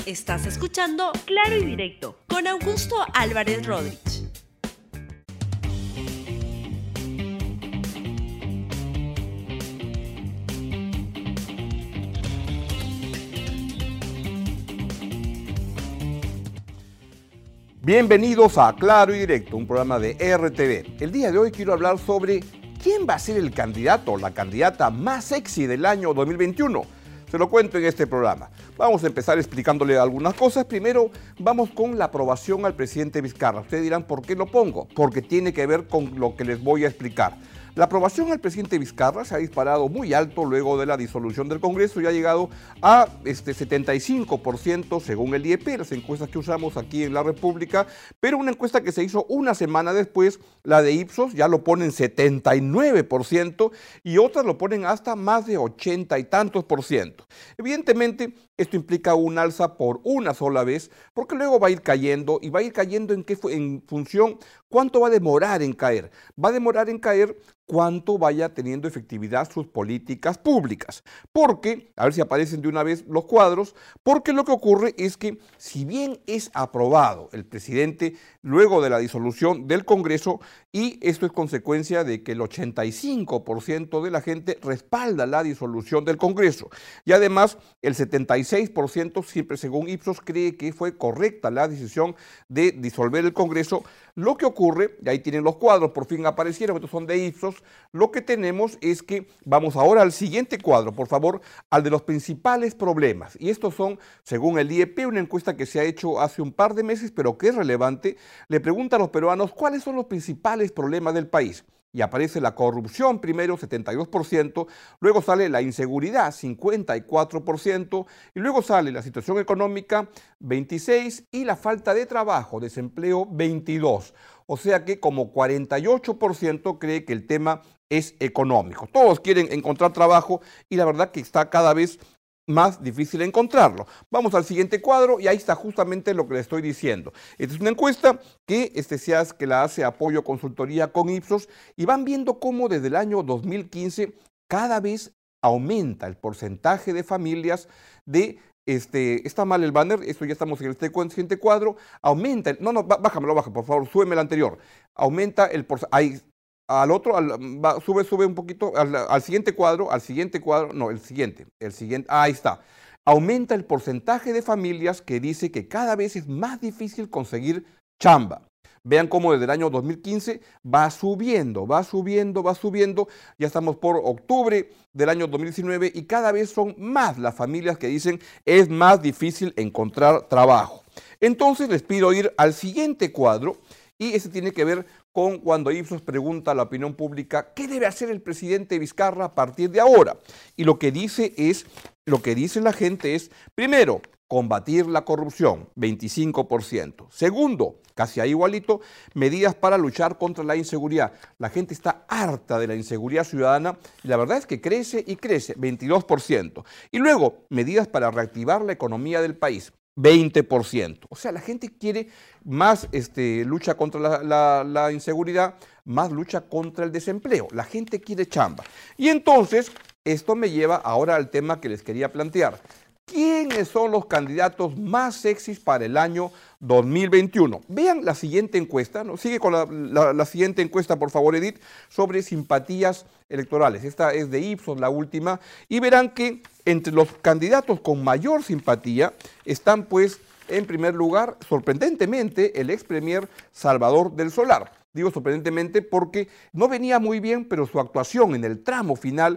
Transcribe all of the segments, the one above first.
Estás escuchando Claro y Directo con Augusto Álvarez Rodríguez. Bienvenidos a Claro y Directo, un programa de RTV. El día de hoy quiero hablar sobre quién va a ser el candidato o la candidata más sexy del año 2021. Se lo cuento en este programa. Vamos a empezar explicándole algunas cosas. Primero, vamos con la aprobación al presidente Vizcarra. Ustedes dirán, ¿por qué lo pongo? Porque tiene que ver con lo que les voy a explicar. La aprobación al presidente Vizcarra se ha disparado muy alto luego de la disolución del Congreso y ha llegado a 75% según el IEP, las encuestas que usamos aquí en la República, pero una encuesta que se hizo una semana después, la de Ipsos, ya lo ponen 79% y otras lo ponen hasta más de 80 y tantos por ciento. Evidentemente, esto implica un alza por una sola vez, porque luego va a ir cayendo y va a ir cayendo en función cuánto va a demorar en caer. Va a demorar en caer cuánto vaya teniendo efectividad sus políticas públicas. Porque, a ver si aparecen de una vez los cuadros, porque lo que ocurre es que si bien es aprobado el presidente luego de la disolución del Congreso, y esto es consecuencia de que el 85% de la gente respalda la disolución del Congreso, y además el 76%, siempre según Ipsos, cree que fue correcta la decisión de disolver el Congreso. Lo que ocurre, y ahí tienen los cuadros, por fin aparecieron, estos son de Ipsos, lo que tenemos es que, vamos ahora al siguiente cuadro, por favor, al de los principales problemas. Y estos son, según el IEP, una encuesta que se ha hecho hace un par de meses, pero que es relevante. Le pregunta a los peruanos cuáles son los principales problemas del país. Y aparece la corrupción primero, 72%, luego sale la inseguridad, 54%, y luego sale la situación económica, 26%, y la falta de trabajo, desempleo, 22%. O sea que como 48% cree que el tema es económico. Todos quieren encontrar trabajo y la verdad que está cada vez más difícil encontrarlo. Vamos al siguiente cuadro y ahí está justamente lo que le estoy diciendo. Esta es una encuesta que que la hace Apoyo Consultoría con Ipsos y van viendo cómo desde el año 2015 cada vez aumenta el porcentaje de familias de está mal el banner, esto ya estamos en el siguiente cuadro, aumenta, bájamelo, por favor, súbeme el anterior, aumenta el porcentaje, al otro, sube un poquito, al siguiente cuadro, no, el siguiente, ahí está. Aumenta el porcentaje de familias que dice que cada vez es más difícil conseguir chamba. Vean cómo desde el año 2015 va subiendo, ya estamos por octubre del año 2019 y cada vez son más las familias que dicen es más difícil encontrar trabajo. Entonces les pido ir al siguiente cuadro y ese tiene que ver con cuando Ipsos pregunta a la opinión pública qué debe hacer el presidente Vizcarra a partir de ahora. Y lo que dice la gente es, primero, combatir la corrupción, 25%. Segundo, casi ahí igualito, medidas para luchar contra la inseguridad. La gente está harta de la inseguridad ciudadana y la verdad es que crece y crece, 22%. Y luego, medidas para reactivar la economía del país, 20%. O sea, la gente quiere más lucha contra la inseguridad, más lucha contra el desempleo. La gente quiere chamba. Y entonces, esto me lleva ahora al tema que les quería plantear. ¿Quiénes son los candidatos más sexys para el año 2021? Vean la siguiente encuesta, ¿no? Sigue con la siguiente encuesta, por favor, Edith, sobre simpatías electorales. Esta es de Ipsos, la última, y verán que entre los candidatos con mayor simpatía están, pues, en primer lugar, sorprendentemente, el ex premier Salvador del Solar. Digo sorprendentemente porque no venía muy bien, pero su actuación en el tramo final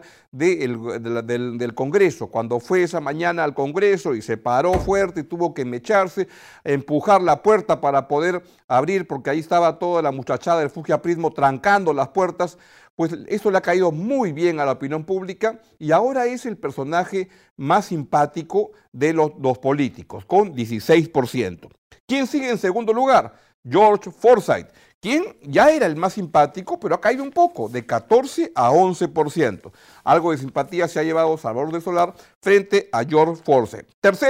del Congreso, cuando fue esa mañana al Congreso y se paró fuerte y tuvo que mecharse, empujar la puerta para poder abrir, porque ahí estaba toda la muchachada del fujiaprismo trancando las puertas, pues eso le ha caído muy bien a la opinión pública y ahora es el personaje más simpático de los dos políticos, con 16%. ¿Quién sigue en segundo lugar? George Forsyth, quien ya era el más simpático, pero ha caído un poco, de 14 a 11%. Algo de simpatía se ha llevado Salvador del Solar frente a George Forsyth.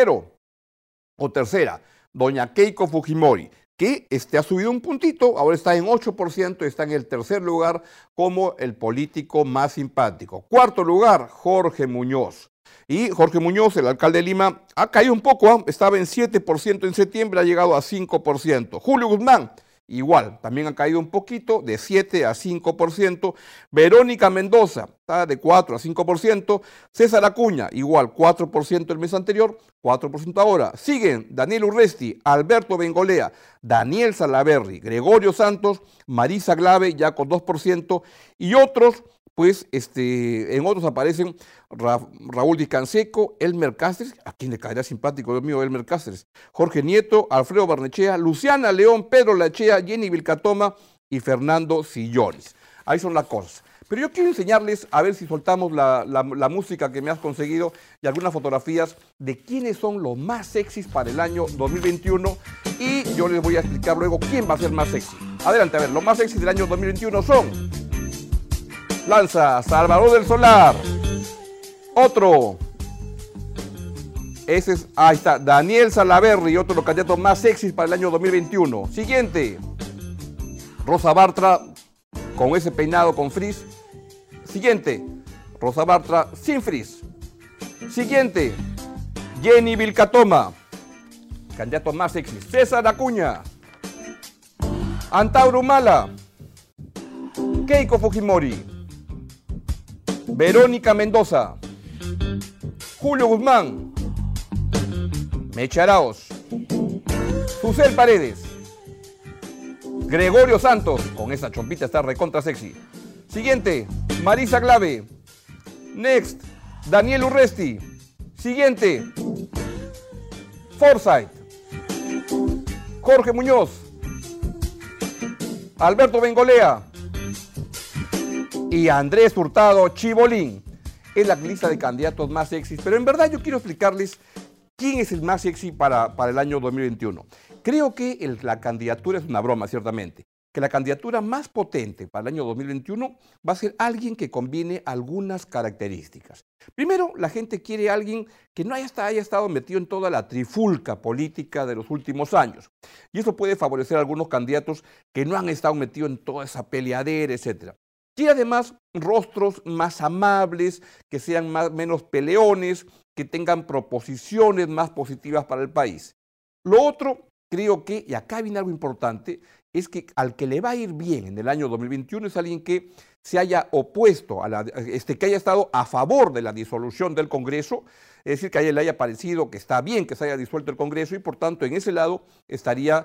Tercera, doña Keiko Fujimori, que ha subido un puntito, ahora está en 8%, está en el tercer lugar como el político más simpático. Cuarto lugar, Jorge Muñoz. Y Jorge Muñoz, el alcalde de Lima, ha caído un poco, estaba en 7% en septiembre, ha llegado a 5%. Julio Guzmán, igual, también ha caído un poquito, de 7 a 5%. Verónica Mendoza, está de 4 a 5%. César Acuña, igual, 4% el mes anterior, 4% ahora. Siguen Daniel Urresti, Alberto Bengolea, Daniel Salaverry, Gregorio Santos, Marisa Glave, ya con 2%, y otros, pues en otros aparecen Raúl Di Canseco, Elmer Cáceres, a quien le caerá simpático, Dios mío, Elmer Cáceres, Jorge Nieto, Alfredo Barnechea, Luciana León, Pedro Lachea, Jenny Vilcatoma y Fernando Sillones. Ahí son las cosas. Pero yo quiero enseñarles, a ver si soltamos la música que me has conseguido y algunas fotografías de quiénes son los más sexys para el año 2021, y yo les voy a explicar luego quién va a ser más sexy. Adelante, a ver, los más sexys del año 2021 son... Lanza Salvador del Solar. Otro. Ese es, ahí está, Daniel Salaverry, otro de los candidatos más sexys para el año 2021. Siguiente. Rosa Bartra, con ese peinado con frizz. Siguiente. Rosa Bartra sin frizz. Siguiente. Jenny Vilcatoma, candidato más sexy. César Acuña. Antauro Humala. Keiko Fujimori. Verónica Mendoza, Julio Guzmán, Mecha Arauz, Susel Paredes, Gregorio Santos, con esa chompita está recontra sexy. Siguiente, Marisa Glave. Next, Daniel Urresti. Siguiente, Forsyth, Jorge Muñoz, Alberto Bengolea y Andrés Hurtado Chibolín. Es la lista de candidatos más sexys, pero en verdad yo quiero explicarles quién es el más sexy para el año 2021. Creo que la candidatura es una broma, ciertamente. Que la candidatura más potente para el año 2021 va a ser alguien que combine algunas características. Primero, la gente quiere a alguien que no haya estado metido en toda la trifulca política de los últimos años. Y eso puede favorecer a algunos candidatos que no han estado metidos en toda esa peleadera, etc. Y además, rostros más amables, que sean menos peleones, que tengan proposiciones más positivas para el país. Lo otro, creo que, y acá viene algo importante, es que al que le va a ir bien en el año 2021 es alguien que se haya opuesto, que haya estado a favor de la disolución del Congreso, es decir, que a él le haya parecido que está bien que se haya disuelto el Congreso y por tanto en ese lado estaría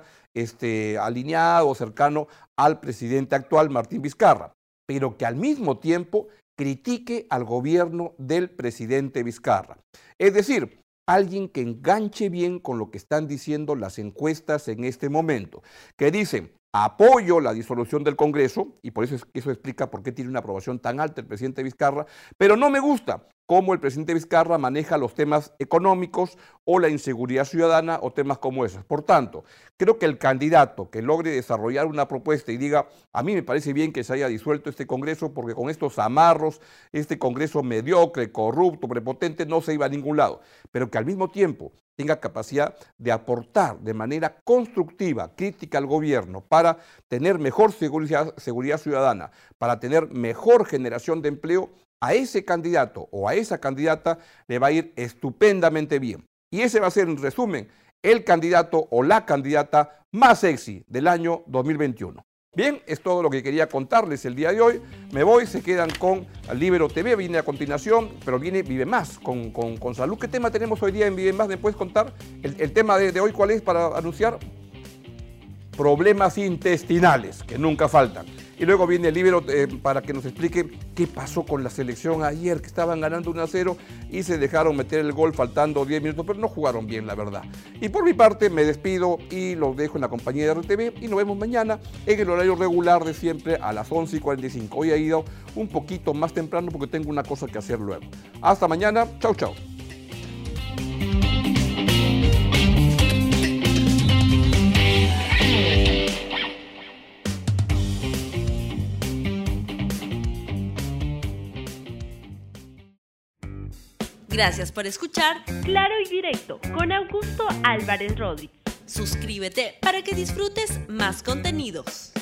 alineado, cercano al presidente actual, Martín Vizcarra, pero que al mismo tiempo critique al gobierno del presidente Vizcarra. Es decir, alguien que enganche bien con lo que están diciendo las encuestas en este momento, que dicen, apoyo la disolución del Congreso, y por eso eso explica por qué tiene una aprobación tan alta el presidente Vizcarra, pero no me gusta cómo el presidente Vizcarra maneja los temas económicos o la inseguridad ciudadana o temas como esos. Por tanto, creo que el candidato que logre desarrollar una propuesta y diga, a mí me parece bien que se haya disuelto este Congreso porque con estos amarros, este Congreso mediocre, corrupto, prepotente, no se iba a ningún lado, pero que al mismo tiempo tenga capacidad de aportar de manera constructiva, crítica al gobierno para tener mejor seguridad ciudadana, para tener mejor generación de empleo, a ese candidato o a esa candidata le va a ir estupendamente bien. Y ese va a ser, en resumen, el candidato o la candidata más sexy del año 2021. Bien, es todo lo que quería contarles el día de hoy. Me voy, se quedan con Libero TV, viene a continuación, pero viene Vive Más con salud. ¿Qué tema tenemos hoy día en Vive Más? ¿Me puedes contar? El tema de hoy, ¿cuál es para anunciar? Problemas intestinales, que nunca faltan. Y luego viene el Libero para que nos explique qué pasó con la selección ayer, que estaban ganando 1-0 y se dejaron meter el gol faltando 10 minutos, pero no jugaron bien, la verdad. Y por mi parte me despido y los dejo en la compañía de RTV y nos vemos mañana en el horario regular de siempre a las 11:45. Hoy he ido un poquito más temprano porque tengo una cosa que hacer luego. Hasta mañana, chau chau. Gracias por escuchar Claro y Directo con Augusto Álvarez Rodríguez. Suscríbete para que disfrutes más contenidos.